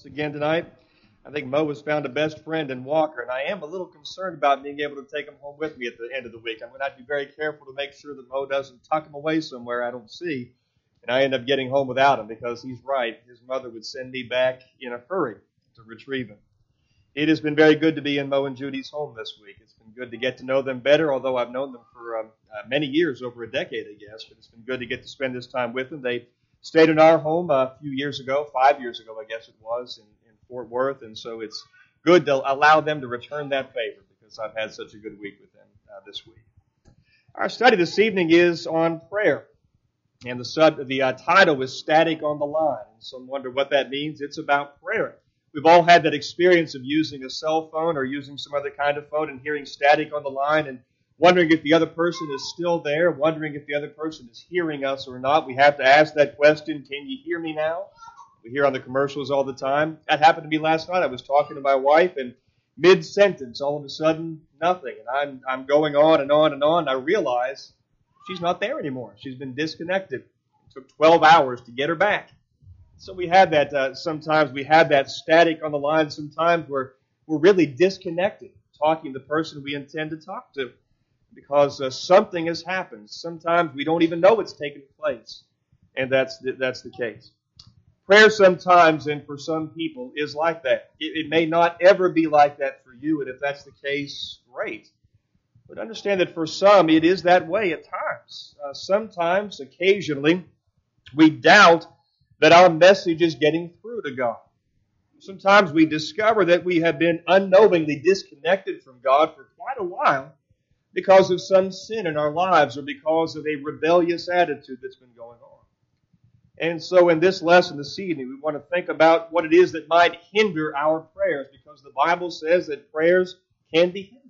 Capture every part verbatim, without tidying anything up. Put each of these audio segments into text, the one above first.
once again tonight. I think Mo has found a best friend in Walker, and I am a little concerned about being able to take him home with me at the end of the week. I'm going to have to be very careful to make sure that Mo doesn't tuck him away somewhere I don't see, and I end up getting home without him because he's right. His mother would send me back in a hurry to retrieve him. It has been very good to be in Mo and Judy's home this week. It's been good to get to know them better, although I've known them for um, uh, many years, over a decade, I guess, but it's been good to get to spend this time with them. They stayed in our home a few years ago, five years ago, I guess it was, in, in Fort Worth, and so it's good to allow them to return that favor because I've had such a good week with them uh, this week. Our study this evening is on prayer, and the sub, the uh, title is Static on the Line. And some wonder what that means. It's about prayer. We've all had that experience of using a cell phone or using some other kind of phone and hearing static on the line and wondering if the other person is still there, wondering if the other person is hearing us or not. We have to ask that question, can you hear me now? We hear on the commercials all the time. That happened to me last night. I was talking to my wife, and mid-sentence, all of a sudden, nothing. And I'm I'm going on and on and on, and I realize she's not there anymore. She's been disconnected. It took twelve hours to get her back. So we had that, uh, sometimes we had that static on the line. Sometimes we're, we're really disconnected, talking to the person we intend to talk to, because uh, something has happened. Sometimes we don't even know it's taken place, and that's the, that's the case. Prayer sometimes, and for some people, is like that. It, it may not ever be like that for you, and if that's the case, great. But understand that for some, it is that way at times. Uh, sometimes, occasionally, we doubt that our message is getting through to God. Sometimes we discover that we have been unknowingly disconnected from God for quite a while because of some sin in our lives or because of a rebellious attitude that's been going on. And so in this lesson this evening, we want to think about what it is that might hinder our prayers, because the Bible says that prayers can be hindered.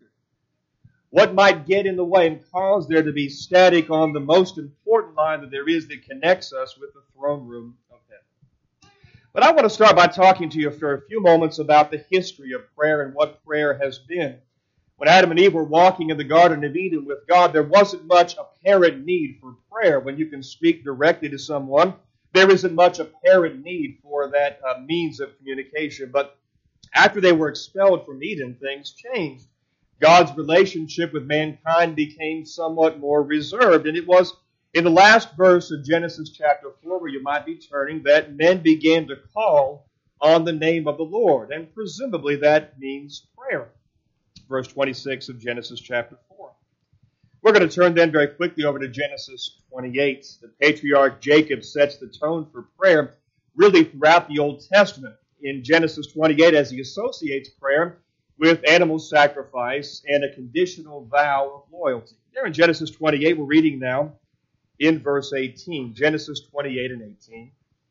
What might get in the way and cause there to be static on the most important line that there is that connects us with the throne room of heaven. But I want to start by talking to you for a few moments about the history of prayer and what prayer has been. When Adam and Eve were walking in the Garden of Eden with God, there wasn't much apparent need for prayer. When you can speak directly to someone, there isn't much apparent need for that uh, means of communication. But after they were expelled from Eden, things changed. God's relationship with mankind became somewhat more reserved. And it was in the last verse of Genesis chapter four, where you might be turning, that men began to call on the name of the Lord. And presumably that means prayer. Verse twenty-six of Genesis chapter four. We're going to turn then very quickly over to Genesis twenty-eight. The patriarch Jacob sets the tone for prayer really throughout the Old Testament. In Genesis twenty-eight, as he associates prayer with animal sacrifice and a conditional vow of loyalty. There in Genesis twenty-eight, we're reading now in verse eighteen. Genesis twenty-eight and eighteen.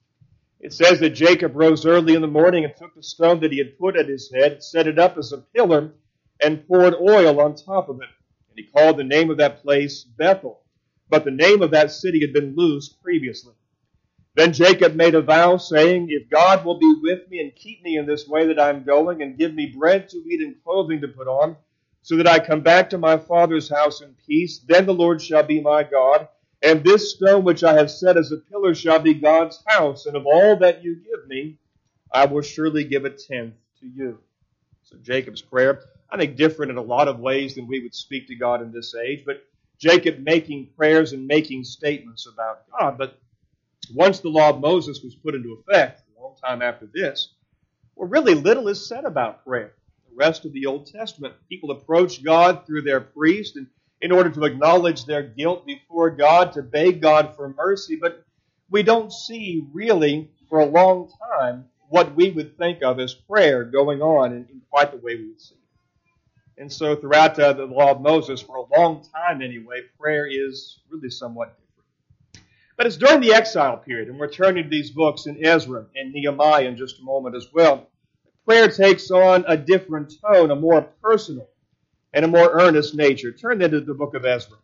It says that Jacob rose early in the morning and took the stone that he had put at his head, set it up as a pillar, and poured oil on top of it. And he called the name of that place Bethel. But the name of that city had been Luz previously. Then Jacob made a vow, saying, if God will be with me and keep me in this way that I am going, and give me bread to eat and clothing to put on, so that I come back to my father's house in peace, then the Lord shall be my God, and this stone which I have set as a pillar shall be God's house, and of all that you give me, I will surely give a tenth to you. So Jacob's prayer, I think, different in a lot of ways than we would speak to God in this age, but Jacob making prayers and making statements about God. But once the law of Moses was put into effect, a long time after this, well, really little is said about prayer. The rest of the Old Testament, people approach God through their priest and in order to acknowledge their guilt before God, to beg God for mercy, but we don't see really for a long time what we would think of as prayer going on in, in quite the way we would see it. And so throughout uh, the law of Moses, for a long time anyway, prayer is really somewhat different. But it's during the exile period, and we're turning to these books in Ezra and Nehemiah in just a moment as well. Prayer takes on a different tone, a more personal and a more earnest nature. Turn then to the book of Ezra.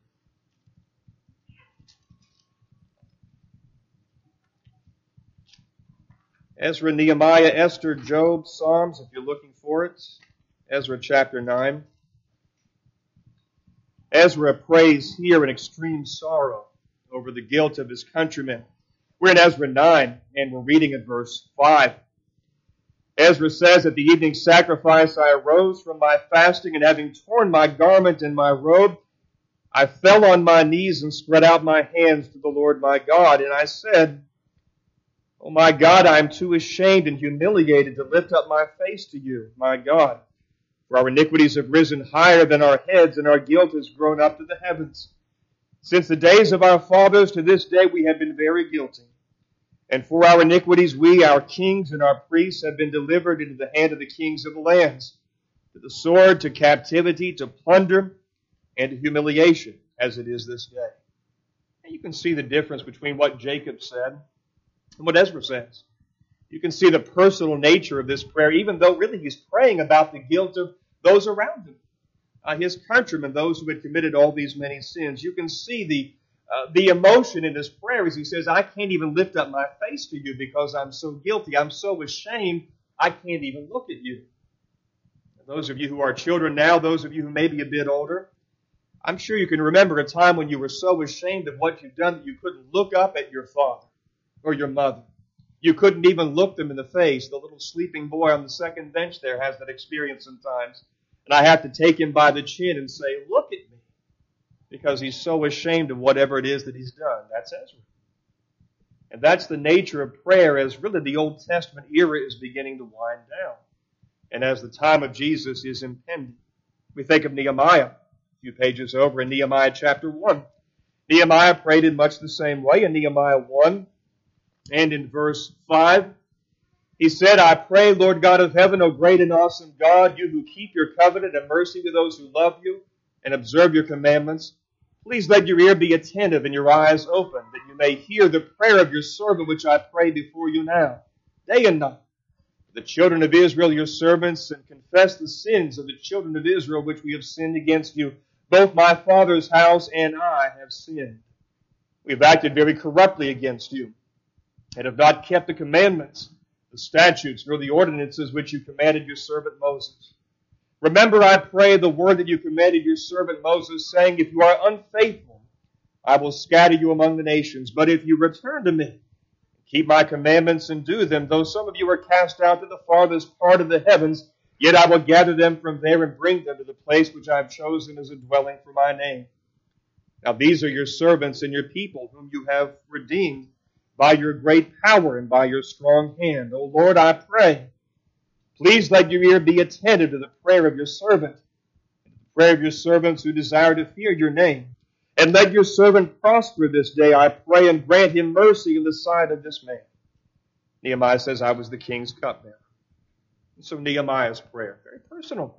Ezra, Nehemiah, Esther, Job, Psalms, if you're looking for it. Ezra chapter nine. Ezra prays here in extreme sorrow over the guilt of his countrymen. We're in Ezra nine, and we're reading at verse five. Ezra says, at the evening sacrifice, I arose from my fasting, and having torn my garment and my robe, I fell on my knees and spread out my hands to the Lord my God. And I said, Oh my God, I am too ashamed and humiliated to lift up my face to you, my God. For our iniquities have risen higher than our heads, and our guilt has grown up to the heavens. Since the days of our fathers to this day we have been very guilty. And for our iniquities we, our kings and our priests, have been delivered into the hand of the kings of the lands, to the sword, to captivity, to plunder, and to humiliation, as it is this day. And you can see the difference between what Jacob said and what Ezra says. You can see the personal nature of this prayer, even though really he's praying about the guilt of those around him, uh, his countrymen, those who had committed all these many sins. You can see the Uh, the emotion in this prayer as he says, I can't even lift up my face to you because I'm so guilty. I'm so ashamed, I can't even look at you. And those of you who are children now, those of you who may be a bit older, I'm sure you can remember a time when you were so ashamed of what you've done that you couldn't look up at your father or your mother. You couldn't even look them in the face. The little sleeping boy on the second bench there has that experience sometimes. And I have to take him by the chin and say, look at me. Because he's so ashamed of whatever it is that he's done. That's Ezra. And that's the nature of prayer as really the Old Testament era is beginning to wind down. And as the time of Jesus is impending. We think of Nehemiah, a few pages over in Nehemiah chapter one. Nehemiah prayed in much the same way in Nehemiah one and in verse five. He said, I pray, Lord God of heaven, O great and awesome God, you who keep your covenant and mercy with those who love you and observe your commandments, please let your ear be attentive and your eyes open, that you may hear the prayer of your servant which I pray before you now, day and night, for the children of Israel, your servants, and confess the sins of the children of Israel which we have sinned against you. Both my father's house and I have sinned. We have acted very corruptly against you, and have not kept the commandments, the statutes, nor the ordinances which you commanded your servant Moses. Remember, I pray, the word that you commanded your servant Moses, saying, if you are unfaithful, I will scatter you among the nations. But if you return to me, keep my commandments and do them, though some of you are cast out to the farthest part of the heavens, yet I will gather them from there and bring them to the place which I have chosen as a dwelling for my name. Now these are your servants and your people, whom you have redeemed by your great power and by your strong hand. O Lord, I pray, please let your ear be attentive to the prayer of your servant, and to the prayer of your servants who desire to fear your name. And let your servant prosper this day, I pray, and grant him mercy in the sight of this man. Nehemiah says, I was the king's cupbearer. And so Nehemiah's prayer, very personal.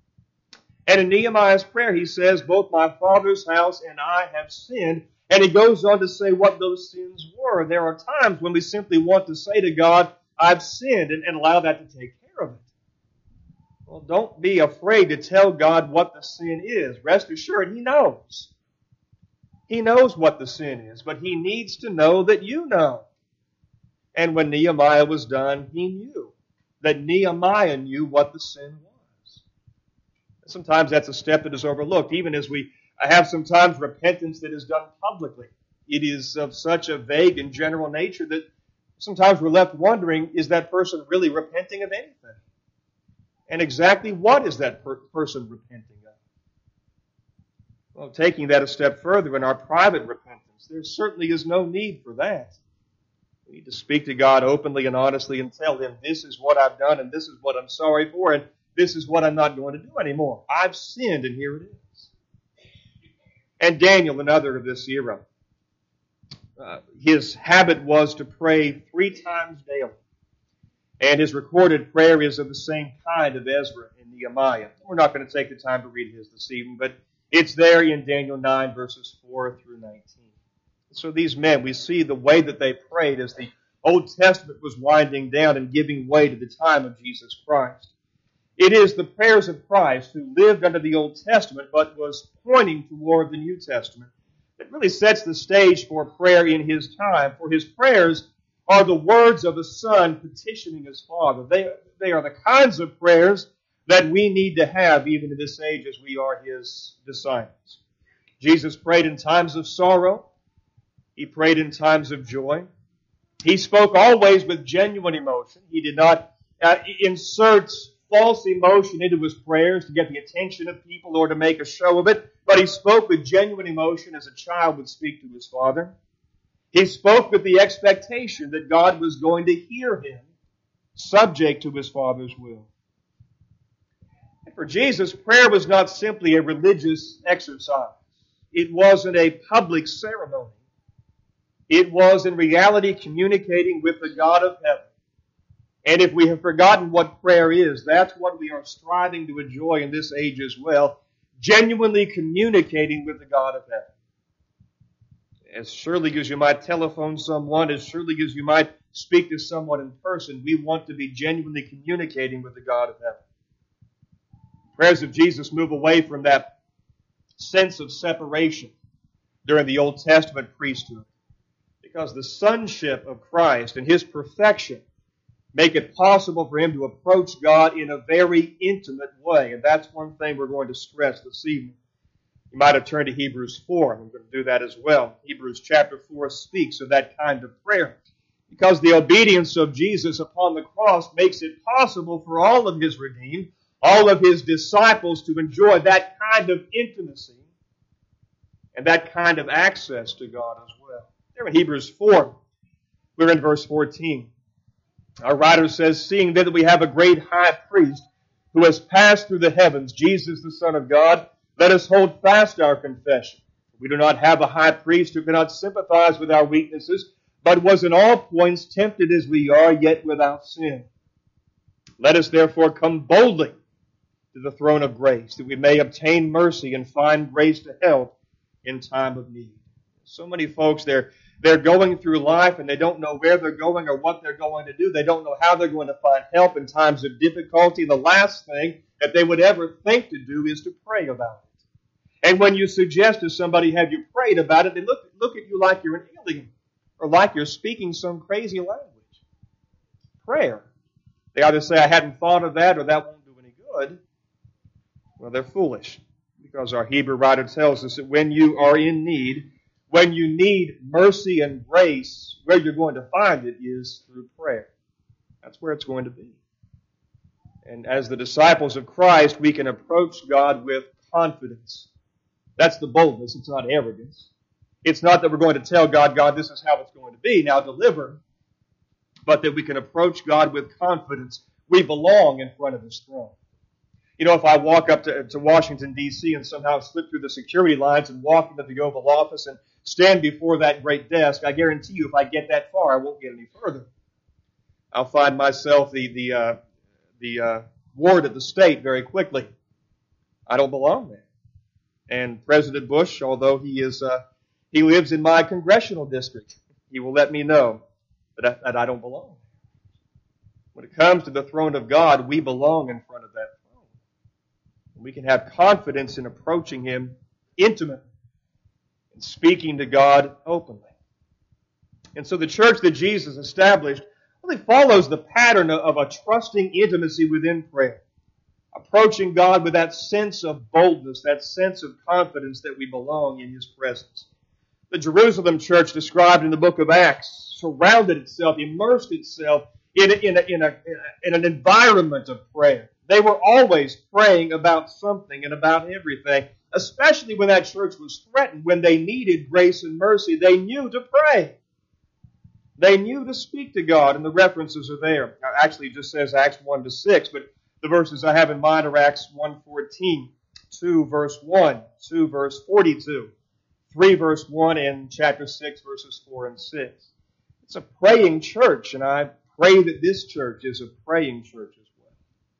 And in Nehemiah's prayer, he says, both my father's house and I have sinned. And he goes on to say what those sins were. There are times when we simply want to say to God, I've sinned, and, and allow that to take care of it. Well, don't be afraid to tell God what the sin is. Rest assured, He knows. He knows what the sin is, but He needs to know that you know. And when Nehemiah was done, he knew that Nehemiah knew what the sin was. Sometimes that's a step that is overlooked, even as we have sometimes repentance that is done publicly. It is of such a vague and general nature that sometimes we're left wondering, is that person really repenting of anything? And exactly what is that per- person repenting of? Well, taking that a step further in our private repentance, there certainly is no need for that. We need to speak to God openly and honestly and tell Him, this is what I've done and this is what I'm sorry for and this is what I'm not going to do anymore. I've sinned and here it is. And Daniel, another of this era, uh, his habit was to pray three times daily. And his recorded prayer is of the same kind of Ezra and Nehemiah. We're not going to take the time to read his this evening, but it's there in Daniel nine, verses four through nineteen. So these men, we see the way that they prayed as the Old Testament was winding down and giving way to the time of Jesus Christ. It is the prayers of Christ, who lived under the Old Testament but was pointing toward the New Testament, that really sets the stage for prayer in his time. For his prayers are the words of a son petitioning his father. They, they are the kinds of prayers that we need to have even in this age as we are his disciples. Jesus prayed in times of sorrow. He prayed in times of joy. He spoke always with genuine emotion. He did not uh, inserts false emotion into his prayers to get the attention of people or to make a show of it, but he spoke with genuine emotion as a child would speak to his father. He spoke with the expectation that God was going to hear him, subject to his Father's will. And for Jesus, prayer was not simply a religious exercise. It wasn't a public ceremony. It was in reality communicating with the God of heaven. And if we have forgotten what prayer is, that's what we are striving to enjoy in this age as well, genuinely communicating with the God of heaven. As surely as you might telephone someone, as surely as you might speak to someone in person, we want to be genuinely communicating with the God of heaven. Prayers of Jesus move away from that sense of separation during the Old Testament priesthood, because the sonship of Christ and His perfection make it possible for Him to approach God in a very intimate way. And that's one thing we're going to stress this evening. You might have turned to Hebrews four. I'm going to do that as well. Hebrews chapter four speaks of that kind of prayer, because the obedience of Jesus upon the cross makes it possible for all of His redeemed, all of His disciples to enjoy that kind of intimacy and that kind of access to God as well. There in Hebrews four, we're in verse fourteen. Our writer says, "Seeing then that we have a great high priest who has passed through the heavens, Jesus the Son of God, let us hold fast our confession. We do not have a high priest who cannot sympathize with our weaknesses, but was in all points tempted as we are, yet without sin. Let us therefore come boldly to the throne of grace, that we may obtain mercy and find grace to help in time of need." So many folks, they're They're going through life and they don't know where they're going or what they're going to do. They don't know how they're going to find help in times of difficulty. The last thing that they would ever think to do is to pray about it. And when you suggest to somebody, have you prayed about it, they look, look at you like you're an alien or like you're speaking some crazy language. Prayer. They either say, "I hadn't thought of that," or "that won't do any good." Well, they're foolish, because our Hebrew writer tells us that when you are in need, when you need mercy and grace, where you're going to find it is through prayer. That's where it's going to be. And as the disciples of Christ, we can approach God with confidence. That's the boldness. It's not arrogance. It's not that we're going to tell God, "God, this is how it's going to be, now deliver," but that we can approach God with confidence. We belong in front of His throne. You know, if I walk up to, to Washington, D C and somehow slip through the security lines and walk into the Oval Office and stand before that great desk, I guarantee you if I get that far, I won't get any further. I'll find myself the the uh, the uh, ward of the state very quickly. I don't belong there. And President Bush, although he is uh, he lives in my congressional district, he will let me know that I, that I don't belong. When it comes to the throne of God, we belong in front of that throne. We can have confidence in approaching Him intimately, speaking to God openly. And so the church that Jesus established really follows the pattern of a trusting intimacy within prayer, approaching God with that sense of boldness, that sense of confidence that we belong in His presence. The Jerusalem church described in the book of Acts surrounded itself, immersed itself in, a, in, a, in, a, in an environment of prayer. They were always praying about something and about everything. Especially when that church was threatened, when they needed grace and mercy, they knew to pray. They knew to speak to God, and the references are there. Now, actually, it just says Acts one to six, but the verses I have in mind are Acts one fourteen, two verse one, two verse forty-two, three verse one, and chapter six verses four and six. It's a praying church, and I pray that this church is a praying church as well.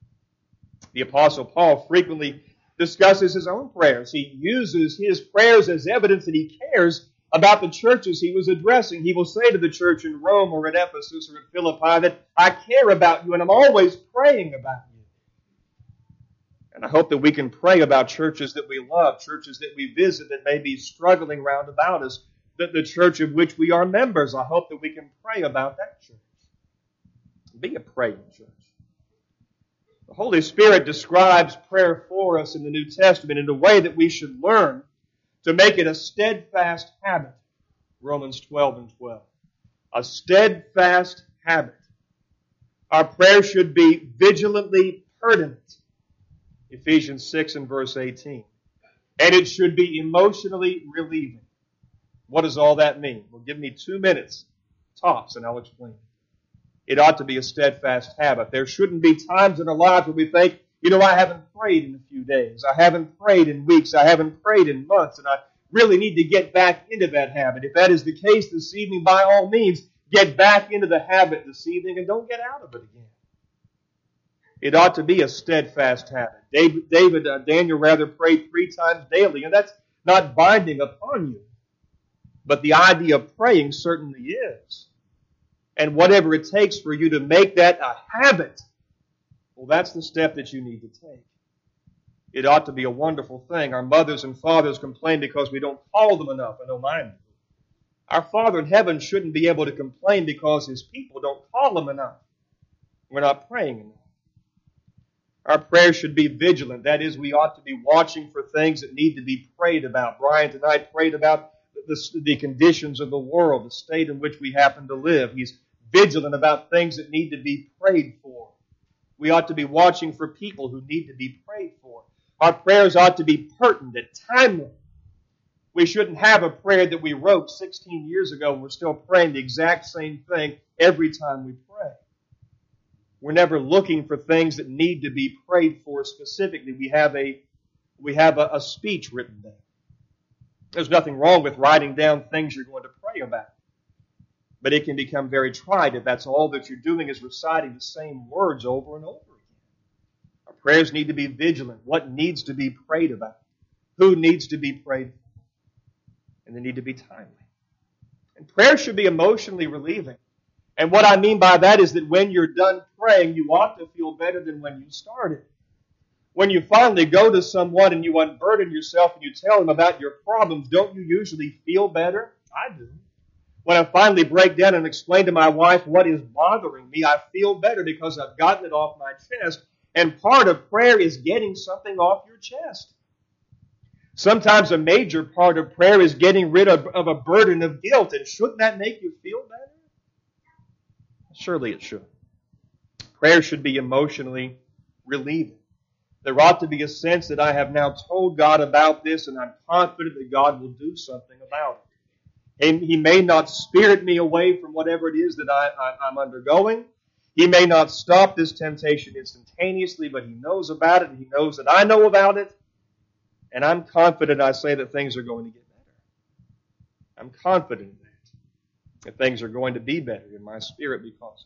The Apostle Paul frequently discusses his own prayers. He uses his prayers as evidence that he cares about the churches he was addressing. He will say to the church in Rome or at Ephesus or at Philippi that I care about you and I'm always praying about you. And I hope that we can pray about churches that we love, churches that we visit that may be struggling round about us, that the church of which we are members. I hope that we can pray about that church. Be a praying church. The Holy Spirit describes prayer for us in the New Testament in a way that we should learn to make it a steadfast habit. Romans twelve and twelve. A steadfast habit. Our prayer should be vigilantly pertinent. Ephesians six and verse eighteen. And it should be emotionally relieving. What does all that mean? Well, give me two minutes, tops, and I'll explain. It ought to be a steadfast habit. There shouldn't be times in our lives where we think, you know, I haven't prayed in a few days. I haven't prayed in weeks. I haven't prayed in months. And I really need to get back into that habit. If that is the case this evening, by all means, get back into the habit this evening and don't get out of it again. It ought to be a steadfast habit. David, David uh, Daniel rather prayed three times daily, and that's not binding upon you. But the idea of praying certainly is. And whatever it takes for you to make that a habit, well, that's the step that you need to take. It ought to be a wonderful thing. Our mothers and fathers complain because we don't call them enough. I know mine do. Our Father in heaven shouldn't be able to complain because His people don't call Him enough. We're not praying enough. Our prayer should be vigilant. That is, we ought to be watching for things that need to be prayed about. Brian tonight prayed about the, the conditions of the world, the state in which we happen to live. He's vigilant about things that need to be prayed for. We ought to be watching for people who need to be prayed for. Our prayers ought to be pertinent, timely. We shouldn't have a prayer that we wrote sixteen years ago and we're still praying the exact same thing every time we pray. We're never looking for things that need to be prayed for specifically. We have a we have a, a speech written down. There's nothing wrong with writing down things you're going to pray about. But it can become very trite if that's all that you're doing is reciting the same words over and over again. Our prayers need to be vigilant. What needs to be prayed about? Who needs to be prayed for? And they need to be timely. And prayer should be emotionally relieving. And what I mean by that is that when you're done praying, you ought to feel better than when you started. When you finally go to someone and you unburden yourself and you tell them about your problems, don't you usually feel better? I do. When I finally break down and explain to my wife what is bothering me, I feel better because I've gotten it off my chest. And part of prayer is getting something off your chest. Sometimes a major part of prayer is getting rid of, of a burden of guilt. And shouldn't that make you feel better? Surely it should. Prayer should be emotionally relieving. There ought to be a sense that I have now told God about this and I'm confident that God will do something about it. And He may not spirit me away from whatever it is that I, I, I'm undergoing. He may not stop this temptation instantaneously, but He knows about it. He knows that I know about it. And I'm confident I say that things are going to get better. I'm confident in that, that things are going to be better in my spirit because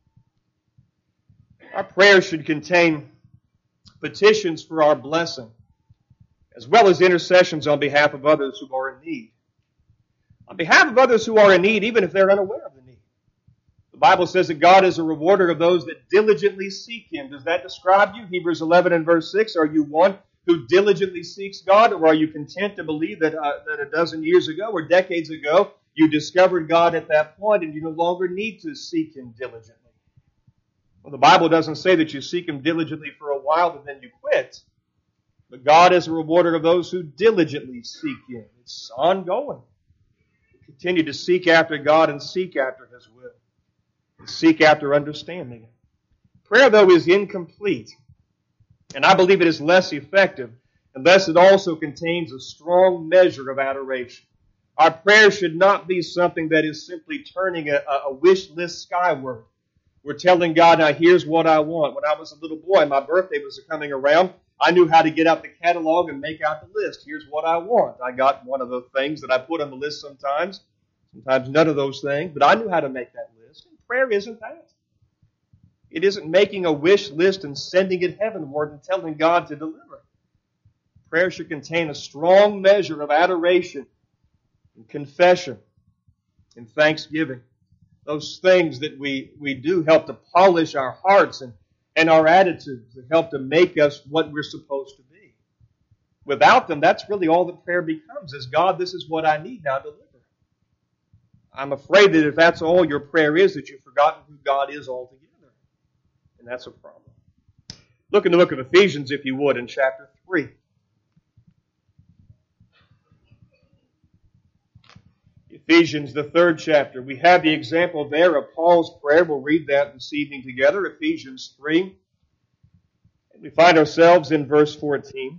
of it. Our prayers should contain petitions for our blessing, as well as intercessions on behalf of others who are in need. On behalf of others who are in need, even if they're unaware of the need. The Bible says that God is a rewarder of those that diligently seek Him. Does that describe you? Hebrews eleven and verse six. Are you one who diligently seeks God, or are you content to believe that, uh, that a dozen years ago or decades ago you discovered God at that point and you no longer need to seek Him diligently? Well, the Bible doesn't say that you seek Him diligently for a while and then you quit. But God is a rewarder of those who diligently seek Him. It's ongoing. Continue to seek after God and seek after His will. And seek after understanding it. Prayer, though, is incomplete. And I believe it is less effective unless it also contains a strong measure of adoration. Our prayer should not be something that is simply turning a, a wish list skyward. We're telling God, now here's what I want. When I was a little boy, my birthday was coming around. I knew how to get out the catalog and make out the list. Here's what I want. I got one of the things that I put on the list sometimes. Sometimes none of those things. But I knew how to make that list. And prayer isn't that. It isn't making a wish list and sending it heavenward and telling God to deliver. Prayer should contain a strong measure of adoration and confession and thanksgiving. Those things that we, we do help to polish our hearts and, and our attitudes, that help to make us what we're supposed to be. Without them, that's really all that prayer becomes, is God, this is what I need, now deliver. I'm afraid that if that's all your prayer is, that you've forgotten who God is altogether. And that's a problem. Look in the book of Ephesians, if you would, in chapter three. Ephesians, the third chapter. We have the example there of Paul's prayer. We'll read that this evening together, Ephesians three. We find ourselves in verse fourteen.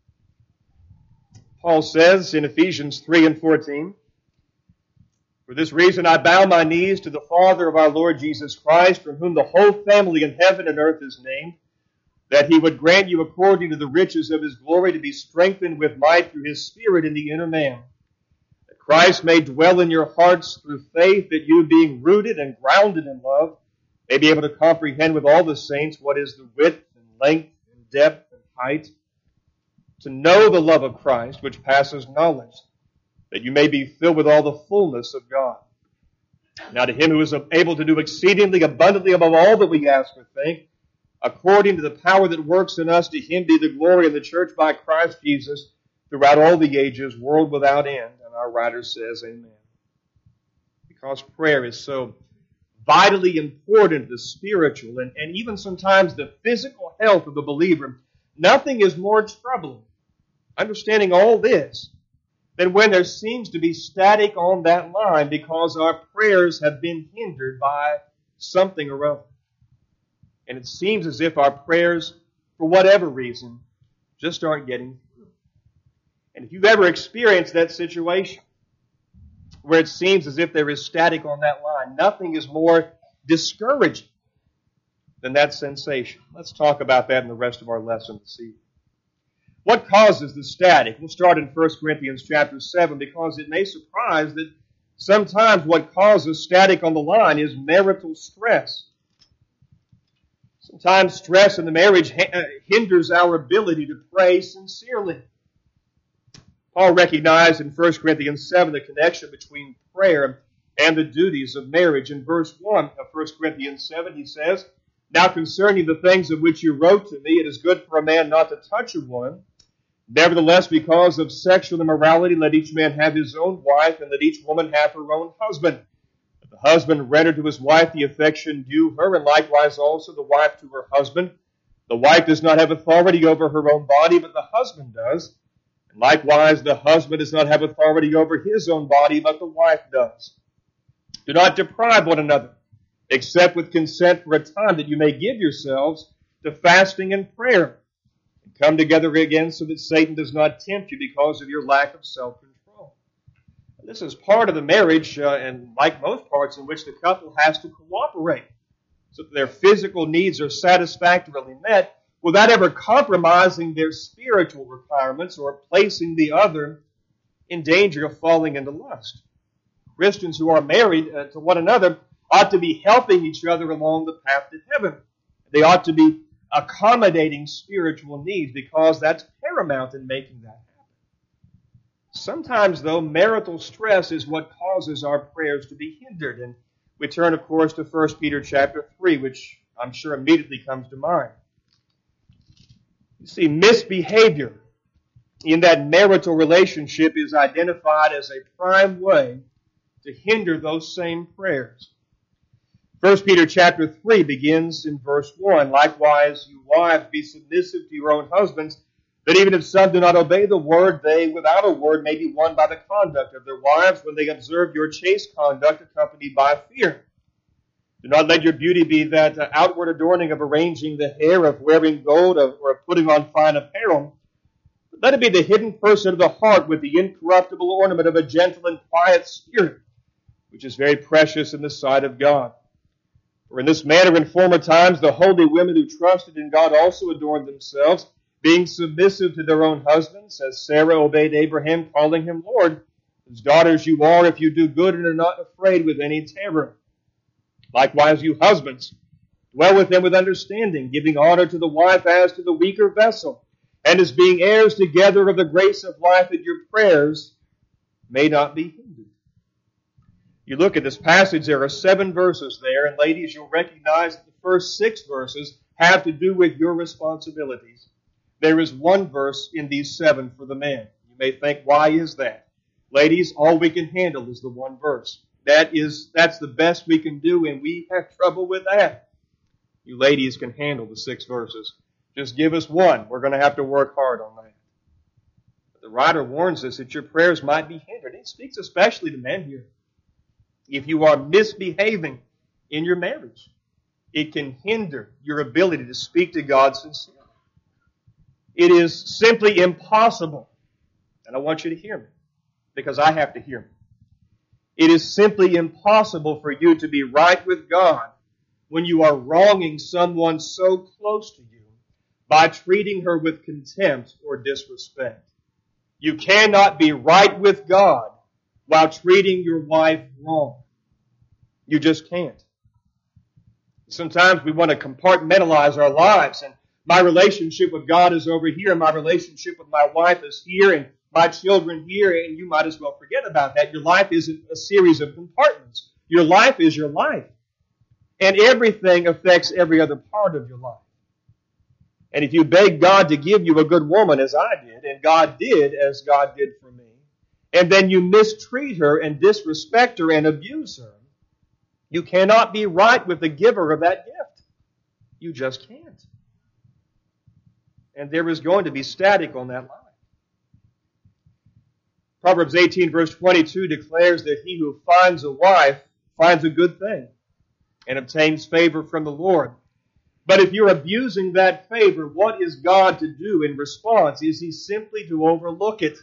Paul says in Ephesians three and fourteen, "For this reason I bow my knees to the Father of our Lord Jesus Christ, from whom the whole family in heaven and earth is named, that he would grant you according to the riches of his glory to be strengthened with might through his Spirit in the inner man, that Christ may dwell in your hearts through faith, that you, being rooted and grounded in love, may be able to comprehend with all the saints what is the width and length and depth and height, to know the love of Christ, which passes knowledge, that you may be filled with all the fullness of God. Now to him who is able to do exceedingly abundantly above all that we ask or think, according to the power that works in us, to him be the glory in the church by Christ Jesus throughout all the ages, world without end." And our writer says, amen. Because prayer is so vitally important to the spiritual and, and even sometimes the physical health of the believer, nothing is more troubling, understanding all this, than when there seems to be static on that line because our prayers have been hindered by something or other. And it seems as if our prayers, for whatever reason, just aren't getting through. And if you've ever experienced that situation where it seems as if there is static on that line, nothing is more discouraging than that sensation. Let's talk about that in the rest of our lesson this evening. What causes the static? We'll start in First Corinthians chapter seven, because it may surprise that sometimes what causes static on the line is marital stress. Sometimes stress in the marriage hinders our ability to pray sincerely. Paul recognized in First Corinthians seven the connection between prayer and the duties of marriage. In verse one of First Corinthians seven, he says, "Now concerning the things of which you wrote to me, it is good for a man not to touch a woman. Nevertheless, because of sexual immorality, let each man have his own wife, and let each woman have her own husband. Let the husband render to his wife the affection due her, and likewise also the wife to her husband. The wife does not have authority over her own body, but the husband does. And likewise, the husband does not have authority over his own body, but the wife does. Do not deprive one another, except with consent for a time, that you may give yourselves to fasting and prayer, and come together again so that Satan does not tempt you because of your lack of self-control." This is part of the marriage, uh, and like most parts, in which the couple has to cooperate so that their physical needs are satisfactorily met without ever compromising their spiritual requirements or placing the other in danger of falling into lust. Christians who are married uh, to one another ought to be helping each other along the path to heaven. They ought to be accommodating spiritual needs, because that's paramount in making that happen. Sometimes, though, marital stress is what causes our prayers to be hindered. And we turn, of course, to First Peter chapter three, which I'm sure immediately comes to mind. You see, misbehavior in that marital relationship is identified as a prime way to hinder those same prayers. First Peter chapter three begins in verse one. "Likewise, you wives, be submissive to your own husbands, that even if some do not obey the word, they without a word may be won by the conduct of their wives, when they observe your chaste conduct accompanied by fear. Do not let your beauty be that uh, outward adorning of arranging the hair, of wearing gold, of, or of putting on fine apparel. But let it be the hidden person of the heart, with the incorruptible ornament of a gentle and quiet spirit, which is very precious in the sight of God. For in this manner in former times the holy women who trusted in God also adorned themselves, being submissive to their own husbands, as Sarah obeyed Abraham, calling him Lord, whose daughters you are, if you do good and are not afraid with any terror. Likewise, you husbands, dwell with them with understanding, giving honor to the wife as to the weaker vessel, and as being heirs together of the grace of life, that your prayers may not be hindered." You look at this passage, there are seven verses there, and ladies, you'll recognize that the first six verses have to do with your responsibilities. There is one verse in these seven for the man. You may think, why is that? Ladies, all we can handle is the one verse. That is, that's the best we can do, and we have trouble with that. You ladies can handle the six verses. Just give us one. We're going to have to work hard on that. But The writer warns us that your prayers might be hindered. It speaks especially to men here. If you are misbehaving in your marriage, it can hinder your ability to speak to God sincerely. It is simply impossible, and I want you to hear me, because I have to hear me. It is simply impossible for you to be right with God when you are wronging someone so close to you by treating her with contempt or disrespect. You cannot be right with God while treating your wife wrong. You just can't. Sometimes we want to compartmentalize our lives, and my relationship with God is over here, and my relationship with my wife is here, and my children here, and you might as well forget about that. Your life isn't a series of compartments. Your life is your life. And everything affects every other part of your life. And if you beg God to give you a good woman, as I did, and God did as God did for me, and then you mistreat her and disrespect her and abuse her, you cannot be right with the giver of that gift. You just can't. And there is going to be static on that line. Proverbs eighteen verse twenty-two declares that he who finds a wife finds a good thing and obtains favor from the Lord. But if you're abusing that favor, what is God to do in response? Is he simply to overlook it?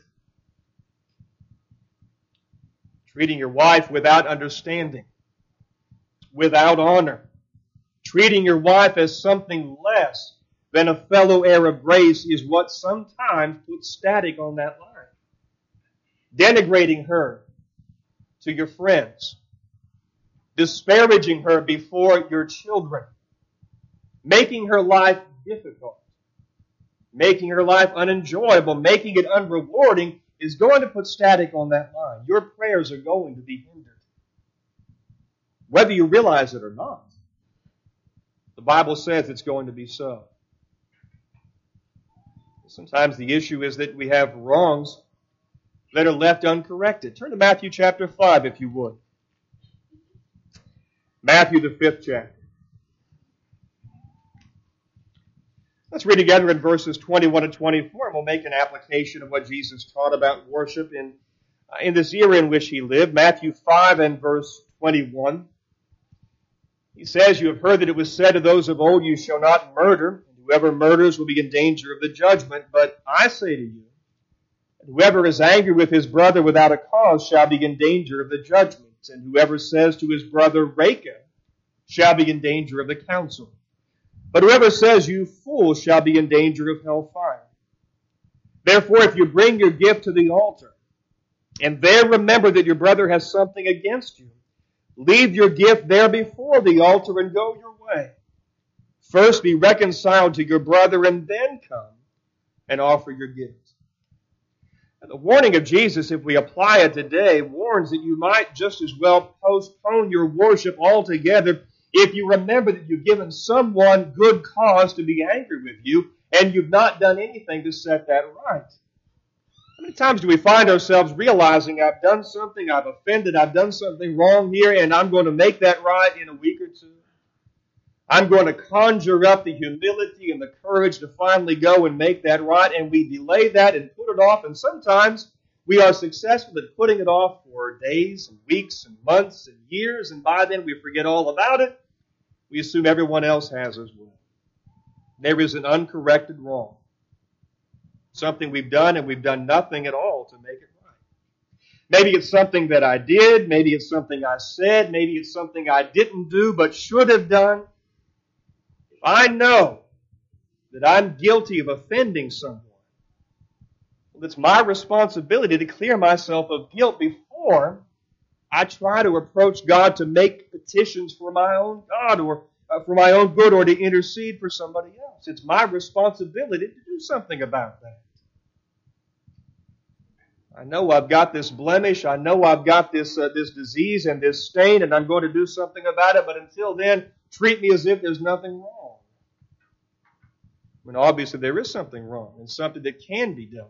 Treating your wife without understanding, without honor, treating your wife as something less than a fellow heir of grace is what sometimes puts static on that line. Denigrating her to your friends, disparaging her before your children, making her life difficult, making her life unenjoyable, making it unrewarding is going to put static on that line. Your prayers are going to be hindered, whether you realize it or not. The Bible says it's going to be so. Sometimes the issue is that we have wrongs that are left uncorrected. Turn to Matthew chapter five, if you would. Matthew, the fifth chapter. Let's read together in verses twenty-one and twenty-four, and we'll make an application of what Jesus taught about worship in, uh, in this era in which he lived. Matthew five and verse twenty-one. He says, "You have heard that it was said to those of old, you shall not murder, and whoever murders will be in danger of the judgment. But I say to you, whoever is angry with his brother without a cause shall be in danger of the judgment. And whoever says to his brother, Raca, shall be in danger of the council. But whoever says, you fool, shall be in danger of hellfire. Therefore, if you bring your gift to the altar, and there remember that your brother has something against you, leave your gift there before the altar and go your way. First be reconciled to your brother, and then come and offer your gift." And the warning of Jesus, if we apply it today, warns that you might just as well postpone your worship altogether if you remember that you've given someone good cause to be angry with you, and you've not done anything to set that right. How many times do we find ourselves realizing, I've done something, I've offended, I've done something wrong here, and I'm going to make that right in a week or two? I'm going to conjure up the humility and the courage to finally go and make that right, and we delay that and put it off, and sometimes we are successful at putting it off for days and weeks and months and years, and by then we forget all about it. We assume everyone else has as well. There is an uncorrected wrong. Something we've done, and we've done nothing at all to make it right. Maybe it's something that I did, maybe it's something I said, maybe it's something I didn't do but should have done. If I know that I'm guilty of offending someone, well, it's my responsibility to clear myself of guilt before I try to approach God to make petitions for my own God or uh, for my own good or to intercede for somebody else. It's my responsibility to do something about that. I know I've got this blemish. I know I've got this uh, this disease and this stain, and I'm going to do something about it. But until then, treat me as if there's nothing wrong. When obviously there is something wrong and something that can be done.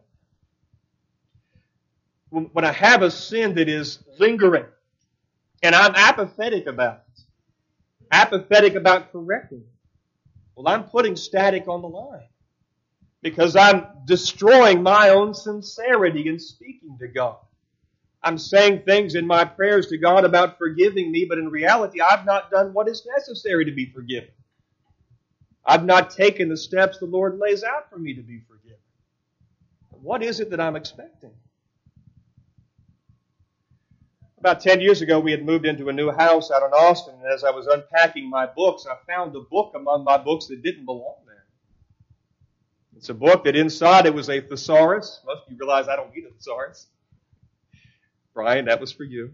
When I have a sin that is lingering and I'm apathetic about it, apathetic about correcting it, well, I'm putting static on the line. because I'm destroying my own sincerity in speaking to God. I'm saying things in my prayers to God about forgiving me, but in reality, I've not done what is necessary to be forgiven. I've not taken the steps the Lord lays out for me to be forgiven. What is it that I'm expecting? About ten years ago, we had moved into a new house out in Austin, and as I was unpacking my books, I found a book among my books that didn't belong there. It's a book that inside it was a thesaurus. Most of you realize I don't need a thesaurus. Brian, that was for you.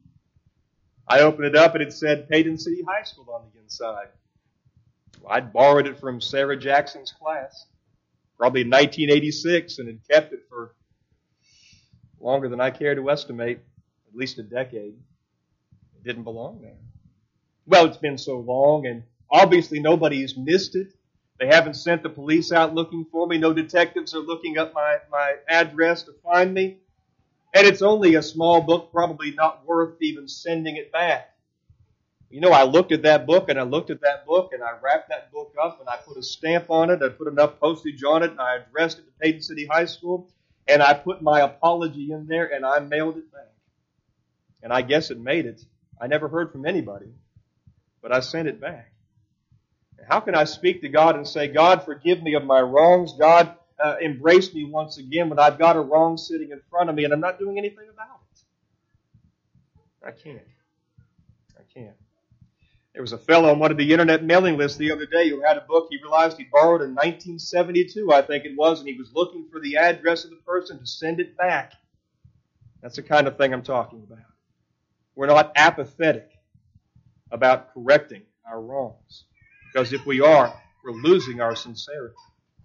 I opened it up and it said Payton City High School on the inside. Well, I'd borrowed it from Sarah Jackson's class, probably in nineteen eighty-six, and had kept it for longer than I care to estimate, at least a decade. It didn't belong there. Well, it's been so long, and obviously nobody's missed it. They haven't sent the police out looking for me. No detectives are looking up my, my address to find me. And it's only a small book, probably not worth even sending it back. You know, I looked at that book, and I looked at that book, and I wrapped that book up, and I put a stamp on it, I put enough postage on it, and I addressed it to Payton City High School, and I put my apology in there, and I mailed it back. And I guess it made it. I never heard from anybody, but I sent it back. How can I speak to God and say, God, forgive me of my wrongs. God, uh, embrace me once again when I've got a wrong sitting in front of me and I'm not doing anything about it? I can't. I can't. There was a fellow on one of the internet mailing lists the other day who had a book he realized he borrowed in nineteen seventy-two, I think it was, and he was looking for the address of the person to send it back. That's the kind of thing I'm talking about. We're not apathetic about correcting our wrongs. Because if we are, we're losing our sincerity.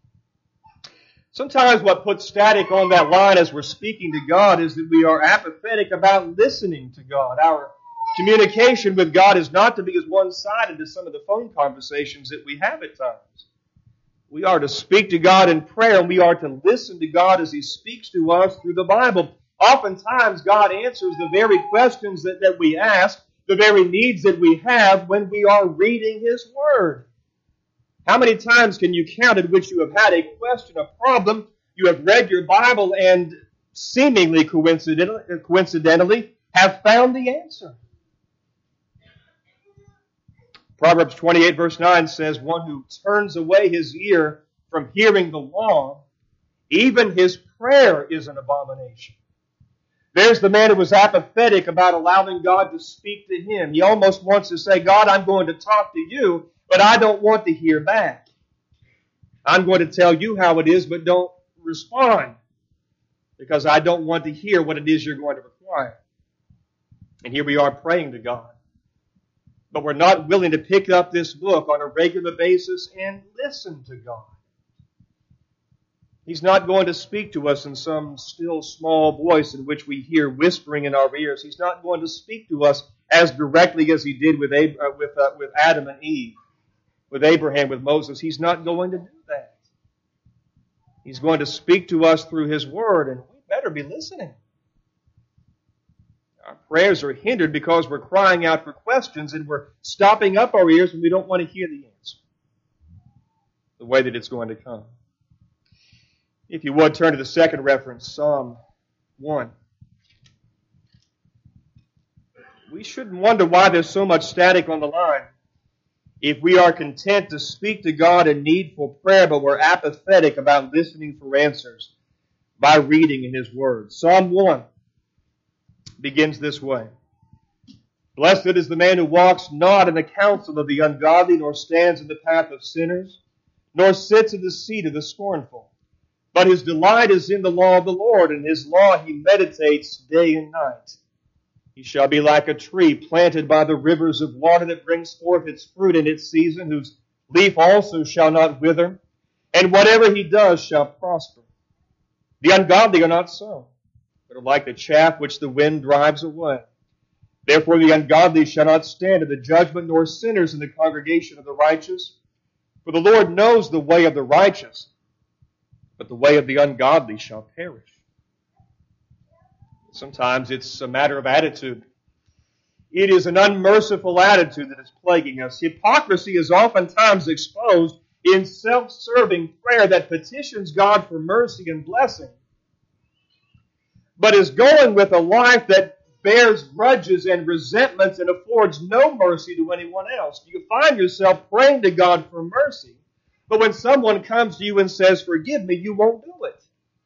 Sometimes what puts static on that line as we're speaking to God is that we are apathetic about listening to God. Our communication with God is not to be as one-sided as some of the phone conversations that we have at times. We are to speak to God in prayer, and we are to listen to God as He speaks to us through the Bible. Oftentimes, God answers the very questions that, that we ask, the very needs that we have when we are reading His Word. How many times can you count at which you have had a question, a problem, you have read your Bible and seemingly coincidentally, coincidentally have found the answer? Proverbs twenty-eight verse nine says, one who turns away his ear from hearing the law, even his prayer is an abomination. There's the man who was apathetic about allowing God to speak to him. He almost wants to say, God, I'm going to talk to you, but I don't want to hear back. I'm going to tell you how it is, but don't respond, because I don't want to hear what it is you're going to require. And here we are praying to God. But we're not willing to pick up this book on a regular basis and listen to God. He's not going to speak to us in some still small voice in which we hear whispering in our ears. He's not going to speak to us as directly as He did with Ab- uh, with, uh, with Adam and Eve, with Abraham, with Moses. He's not going to do that. He's going to speak to us through His Word, and we better be listening. Our prayers are hindered because we're crying out for questions and we're stopping up our ears when we don't want to hear the answer, the way that it's going to come. If you would, turn to the second reference, Psalm one. We shouldn't wonder why there's so much static on the line. If we are content to speak to God in needful prayer, but we're apathetic about listening for answers by reading in His Word. Psalm one begins this way. Blessed is the man who walks not in the counsel of the ungodly, nor stands in the path of sinners, nor sits in the seat of the scornful. But his delight is in the law of the Lord, and His law he meditates day and night. He shall be like a tree planted by the rivers of water that brings forth its fruit in its season, whose leaf also shall not wither, and whatever he does shall prosper. The ungodly are not so, but are like the chaff which the wind drives away. Therefore the ungodly shall not stand in the judgment, nor sinners in the congregation of the righteous. For the Lord knows the way of the righteous, but the way of the ungodly shall perish. Sometimes it's a matter of attitude. It is an unmerciful attitude that is plaguing us. Hypocrisy is oftentimes exposed in self-serving prayer that petitions God for mercy and blessing, but is going with a life that bears grudges and resentments and affords no mercy to anyone else? Do you find yourself praying to God for mercy, but when someone comes to you and says, "Forgive me," you won't do it?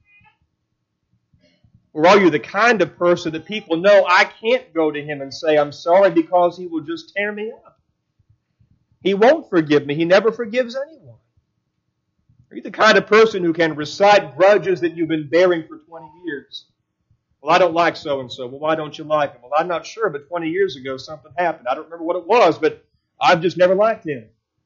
Or are you the kind of person that people know, I can't go to him and say I'm sorry because he will just tear me up? He won't forgive me. He never forgives anyone. Are you the kind of person who can recite grudges that you've been bearing for twenty years? Well, I don't like so-and-so. Well, why don't you like him? Well, I'm not sure, but twenty years ago something happened. I don't remember what it was, but I've just never liked him.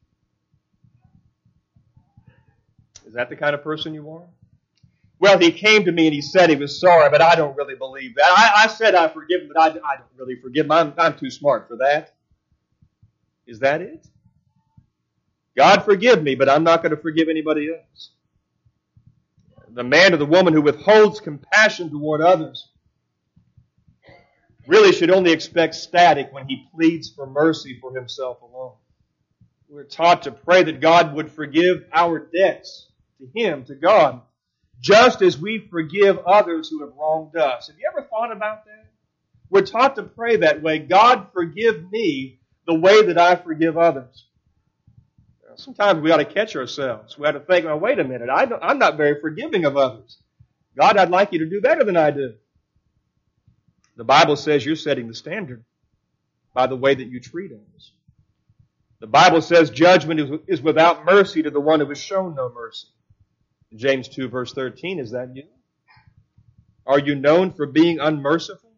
Is that the kind of person you are? Well, he came to me and he said he was sorry, but I don't really believe that. I, I said I forgive him, but I, I don't really forgive him. I'm, I'm too smart for that. Is that it? God forgive me, but I'm not going to forgive anybody else. The man or the woman who withholds compassion toward others really should only expect static when he pleads for mercy for himself alone. We're taught to pray that God would forgive our debts to him, to God, just as we forgive others who have wronged us. Have you ever thought about that? We're taught to pray that way. God, forgive me the way that I forgive others. Sometimes we ought to catch ourselves. We ought to think, well, wait a minute, I don't, I'm not very forgiving of others. God, I'd like you to do better than I do. The Bible says you're setting the standard by the way that you treat others. The Bible says judgment is, is without mercy to the one who has shown no mercy. James two verse thirteen, is that you? Are you known for being unmerciful?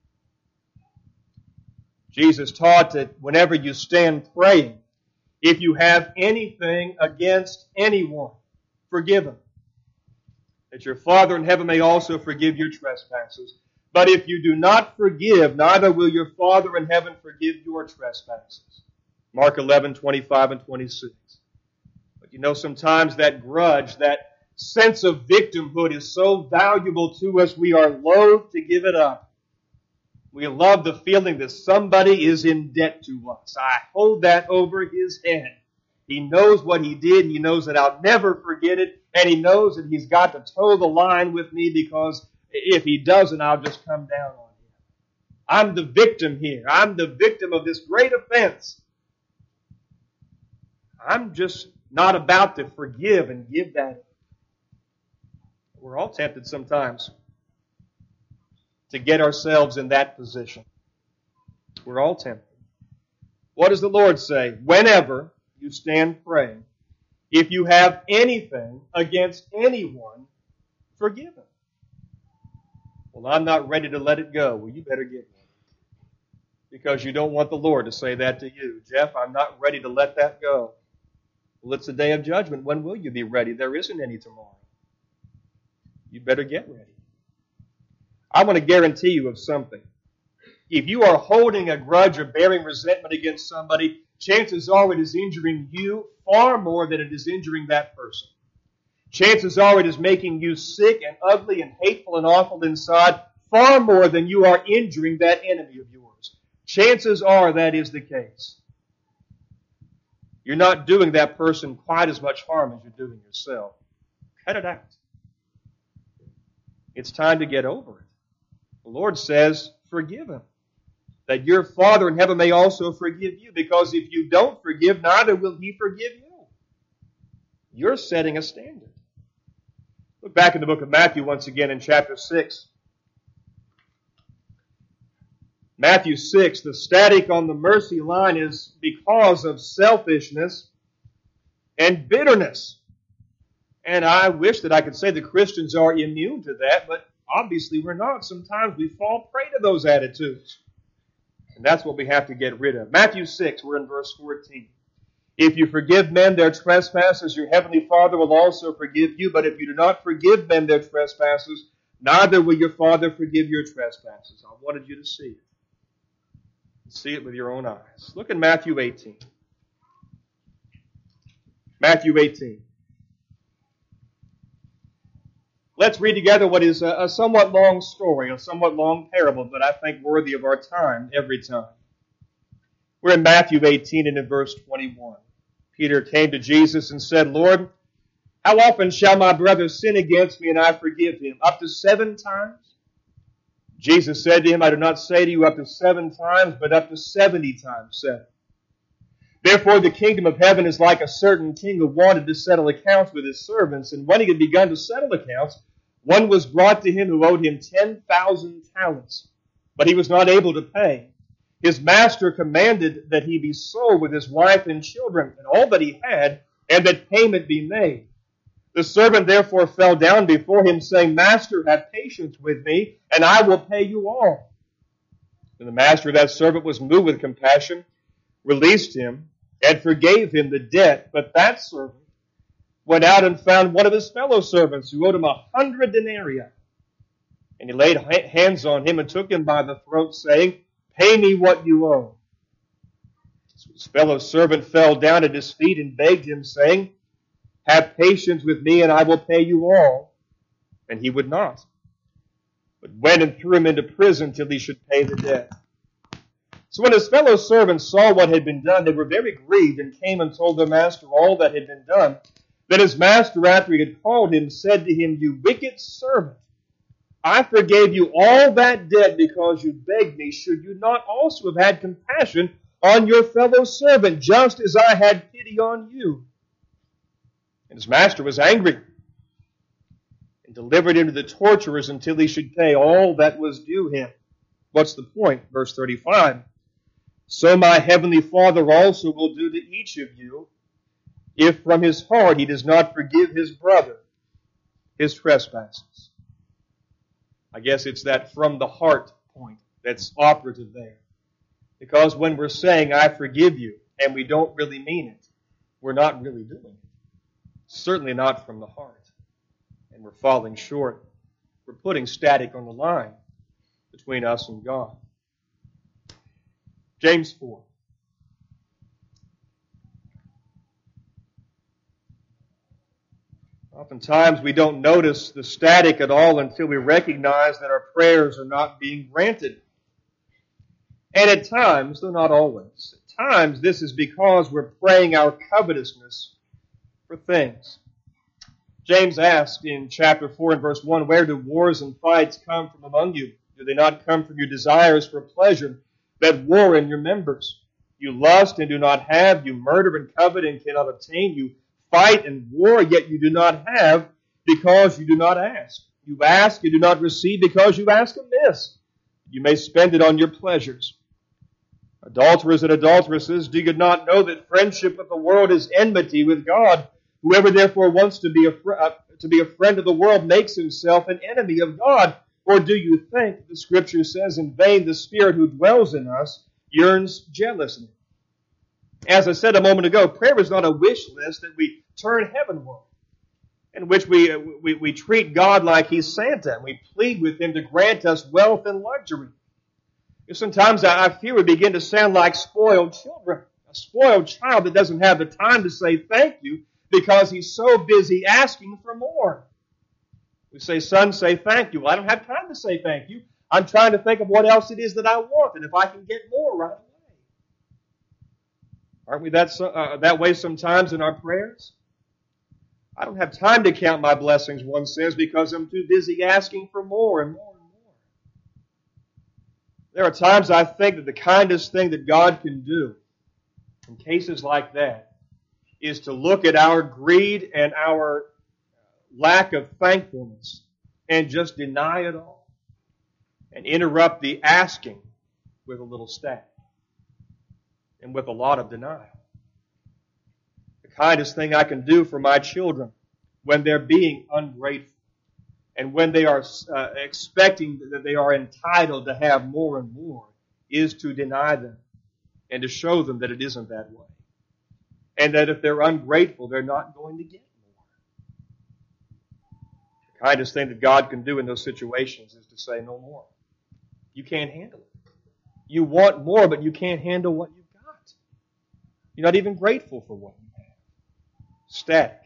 Jesus taught that whenever you stand praying, if you have anything against anyone, forgive them, that your Father in heaven may also forgive your trespasses. But if you do not forgive, neither will your Father in heaven forgive your trespasses. Mark eleven, twenty-five and twenty-six. But you know, sometimes that grudge, that sense of victimhood is so valuable to us, we are loath to give it up. We love the feeling that somebody is in debt to us. I hold that over his head. He knows what he did. He knows that I'll never forget it. And he knows that he's got to toe the line with me, because if he doesn't, I'll just come down on him. I'm the victim here. I'm the victim of this great offense. I'm just not about to forgive and give that. We're all tempted sometimes to get ourselves in that position. We're all tempted. What does the Lord say? Whenever you stand praying, if you have anything against anyone, forgive him. Well, I'm not ready to let it go. Well, you better get one. Because you don't want the Lord to say that to you. Jeff, I'm not ready to let that go. Well, it's the day of judgment. When will you be ready? There isn't any tomorrow. You better get ready. I want to guarantee you of something. If you are holding a grudge or bearing resentment against somebody, chances are it is injuring you far more than it is injuring that person. Chances are it is making you sick and ugly and hateful and awful inside far more than you are injuring that enemy of yours. Chances are that is the case. You're not doing that person quite as much harm as you're doing yourself. Cut it out. It's time to get over it. The Lord says, forgive him, that your Father in heaven may also forgive you, because if you don't forgive, neither will he forgive you. You're setting a standard. Look back in the book of Matthew once again in chapter six. Matthew six, the static on the mercy line is because of selfishness and bitterness. And I wish that I could say the Christians are immune to that, but obviously we're not. Sometimes we fall prey to those attitudes. And that's what we have to get rid of. Matthew six, we're in verse fourteen. If you forgive men their trespasses, your heavenly Father will also forgive you. But if you do not forgive men their trespasses, neither will your Father forgive your trespasses. I wanted you to see it. See it with your own eyes. Look at Matthew eighteen. Matthew eighteen. Let's read together what is a, a somewhat long story, a somewhat long parable, but I think worthy of our time every time. We're in Matthew eighteen and in verse twenty-one. Peter came to Jesus and said, Lord, how often shall my brother sin against me and I forgive him? Up to seven times? Jesus said to him, I do not say to you up to seven times, but up to seventy times seven. Therefore the kingdom of heaven is like a certain king who wanted to settle accounts with his servants. And when he had begun to settle accounts, one was brought to him who owed him ten thousand talents, but he was not able to pay. His master commanded that he be sold with his wife and children and all that he had, and that payment be made. The servant therefore fell down before him, saying, Master, have patience with me, and I will pay you all. And the master of that servant was moved with compassion, released him, and forgave him the debt. But that servant went out and found one of his fellow servants who owed him a hundred denarii. And he laid hands on him and took him by the throat, saying, Pay me what you owe. So his fellow servant fell down at his feet and begged him, saying, Have patience with me, and I will pay you all. And he would not, but went and threw him into prison till he should pay the debt. So when his fellow servants saw what had been done, they were very grieved, and came and told their master all that had been done. Then his master, after he had called him, said to him, You wicked servant, I forgave you all that debt because you begged me. Should you not also have had compassion on your fellow servant, just as I had pity on you? And his master was angry and delivered him to the torturers until he should pay all that was due him. What's the point? Verse thirty-five. So my heavenly Father also will do to each of you, if from his heart he does not forgive his brother his trespasses. I guess it's that from the heart point that's operative there. Because when we're saying, I forgive you, and we don't really mean it, we're not really doing it. Certainly not from the heart. And we're falling short. We're putting static on the line between us and God. James four. Oftentimes we don't notice the static at all until we recognize that our prayers are not being granted. And at times, though not always, at times this is because we're praying our covetousness for things. James asked in chapter four and verse one, Where do wars and fights come from among you? Do they not come from your desires for pleasure that war in your members? You lust and do not have. You murder and covet and cannot obtain. You fight and war, yet you do not have because you do not ask. You ask and do not receive because you ask amiss. You may spend it on your pleasures. Adulterers and adulteresses, do you not know that friendship with the world is enmity with God? Whoever therefore wants to be a, fr- uh, to be a friend of the world makes himself an enemy of God. Or do you think, the Scripture says, in vain the Spirit who dwells in us yearns jealously? As I said a moment ago, prayer is not a wish list that we turn heavenward, in which we, uh, we, we treat God like He's Santa, and we plead with Him to grant us wealth and luxury. Sometimes I fear we begin to sound like spoiled children, a spoiled child that doesn't have the time to say thank you because he's so busy asking for more. We say, son, say thank you. Well, I don't have time to say thank you. I'm trying to think of what else it is that I want, and if I can get more right away. Aren't we that, uh, that way sometimes in our prayers? I don't have time to count my blessings, one says, because I'm too busy asking for more and more. There are times I think that the kindest thing that God can do in cases like that is to look at our greed and our lack of thankfulness and just deny it all and interrupt the asking with a little stack and with a lot of denial. The kindest thing I can do for my children when they're being ungrateful and when they are uh, expecting that they are entitled to have more and more is to deny them and to show them that it isn't that way. And that if they're ungrateful, they're not going to get more. The kindest thing that God can do in those situations is to say no more. You can't handle it. You want more, but you can't handle what you've got. You're not even grateful for what you have. Static.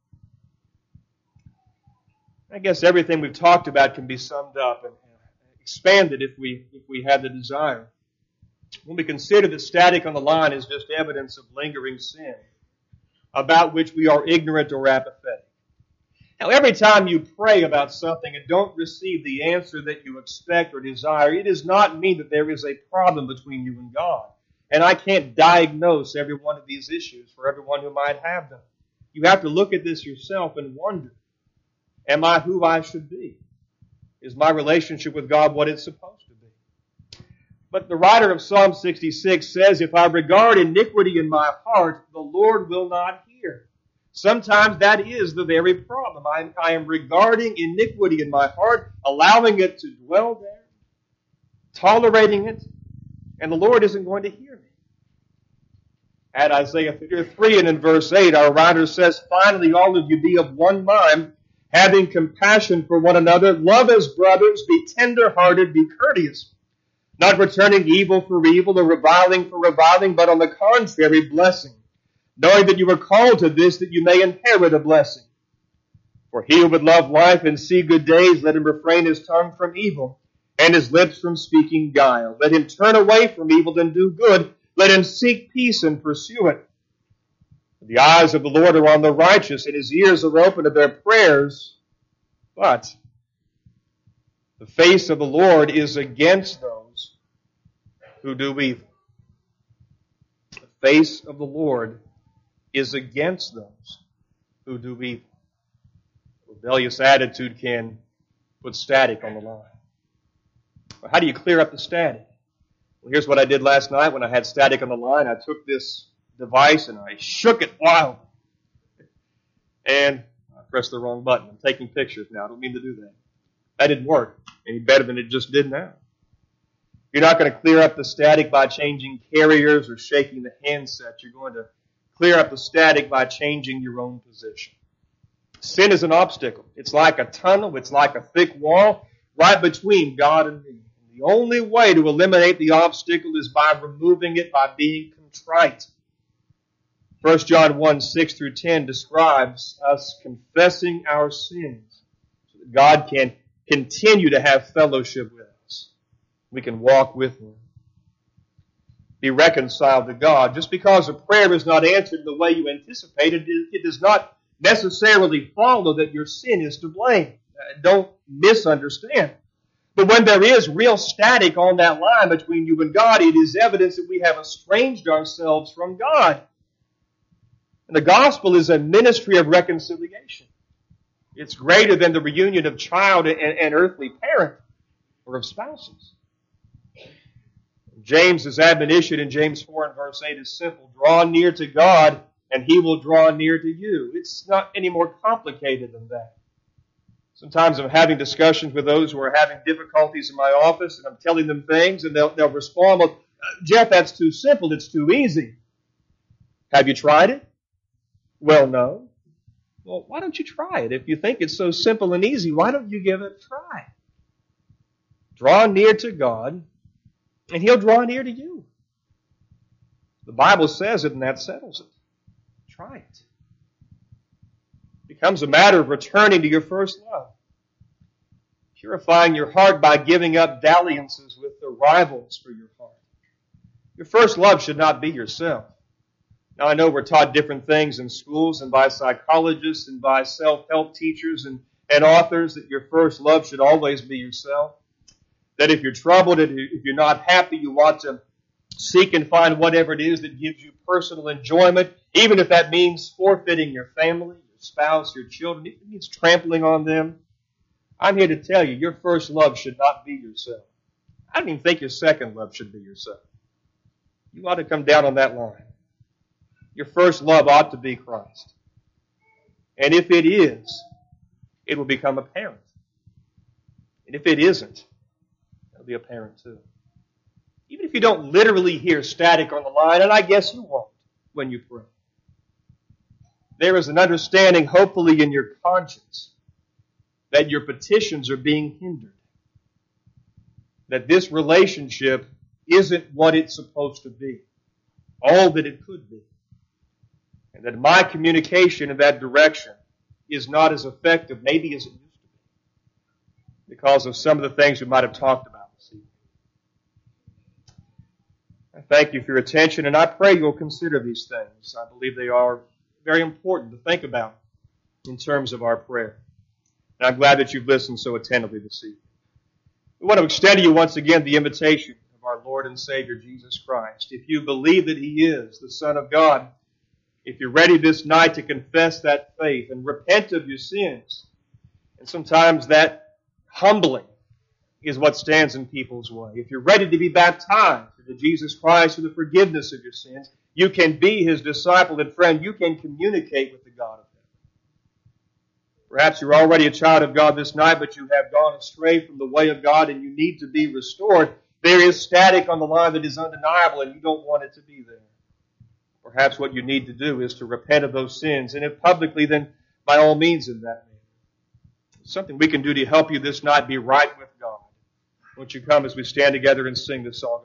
I guess everything we've talked about can be summed up and expanded if we if we had the desire. When we consider that static on the line is just evidence of lingering sin, about which we are ignorant or apathetic. Now, every time you pray about something and don't receive the answer that you expect or desire, it does not mean that there is a problem between you and God. And I can't diagnose every one of these issues for everyone who might have them. You have to look at this yourself and wonder, am I who I should be? Is my relationship with God what it's supposed to be? But the writer of Psalm sixty-six says, if I regard iniquity in my heart, the Lord will not hear. Sometimes that is the very problem. I, I am regarding iniquity in my heart, allowing it to dwell there, tolerating it, and the Lord isn't going to hear me. At Isaiah fifty-three and in verse eight, our writer says, finally, all of you be of one mind, having compassion for one another, love as brothers, be tender-hearted, be courteous, not returning evil for evil or reviling for reviling, but on the contrary, blessing, knowing that you were called to this, that you may inherit a blessing. For he who would love life and see good days, let him refrain his tongue from evil, and his lips from speaking guile. Let him turn away from evil and do good. Let him seek peace and pursue it. The eyes of the Lord are on the righteous, and his ears are open to their prayers. But the face of the Lord is against those who do evil. The face of the Lord is against those who do evil. Rebellious attitude can put static on the line. Well, how do you clear up the static? Well, here's what I did last night when I had static on the line. I took this device and I shook it wildly. And I pressed the wrong button. I'm taking pictures now. I don't mean to do that. That didn't work any better than it just did now. You're not going to clear up the static by changing carriers or shaking the handset. You're going to clear up the static by changing your own position. Sin is an obstacle. It's like a tunnel. It's like a thick wall right between God and me. The only way to eliminate the obstacle is by removing it, by being contrite. First John one, six through ten describes us confessing our sins so that God can continue to have fellowship with us. We can walk with Him. Be reconciled to God. Just because a prayer is not answered the way you anticipated, it does not necessarily follow that your sin is to blame. Don't misunderstand. But when there is real static on that line between you and God, it is evidence that we have estranged ourselves from God. And the gospel is a ministry of reconciliation. It's greater than the reunion of child and, and earthly parent or of spouses. James's admonition in James four and verse eight is simple. Draw near to God, and He will draw near to you. It's not any more complicated than that. Sometimes I'm having discussions with those who are having difficulties in my office, and I'm telling them things, and they'll, they'll respond, well, Jeff, that's too simple. It's too easy. Have you tried it? Well, no. Well, why don't you try it? If you think it's so simple and easy, why don't you give it a try? Draw near to God, and He'll draw near to you. The Bible says it, and that settles it. Try it. It becomes a matter of returning to your first love. Purifying your heart by giving up dalliances with the rivals for your heart. Your first love should not be yourself. Now, I know we're taught different things in schools and by psychologists and by self-help teachers and, and authors that your first love should always be yourself. That if you're troubled, if you're not happy, you want to seek and find whatever it is that gives you personal enjoyment, even if that means forfeiting your family, your spouse, your children, if it means trampling on them. I'm here to tell you, your first love should not be yourself. I don't even think your second love should be yourself. You ought to come down on that line. Your first love ought to be Christ. And if it is, it will become apparent. And if it isn't, it'll be apparent too. Even if you don't literally hear static on the line, and I guess you won't when you pray, there is an understanding, hopefully in your conscience, that your petitions are being hindered. That this relationship isn't what it's supposed to be, all that it could be. And that my communication in that direction is not as effective, maybe as it used to be, because of some of the things we might have talked about this evening. I thank you for your attention, and I pray you'll consider these things. I believe they are very important to think about in terms of our prayer. And I'm glad that you've listened so attentively this evening. We want to extend to you once again the invitation of our Lord and Savior Jesus Christ. If you believe that He is the Son of God, if you're ready this night to confess that faith and repent of your sins, and sometimes that humbling is what stands in people's way. If you're ready to be baptized into Jesus Christ for the forgiveness of your sins, you can be His disciple and friend. You can communicate with the God of heaven. Perhaps you're already a child of God this night, but you have gone astray from the way of God and you need to be restored. There is static on the line that is undeniable and you don't want it to be there. Perhaps what you need to do is to repent of those sins, and if publicly, then by all means in that manner. Something we can do to help you this night be right with God. Won't you come as we stand together and sing this song?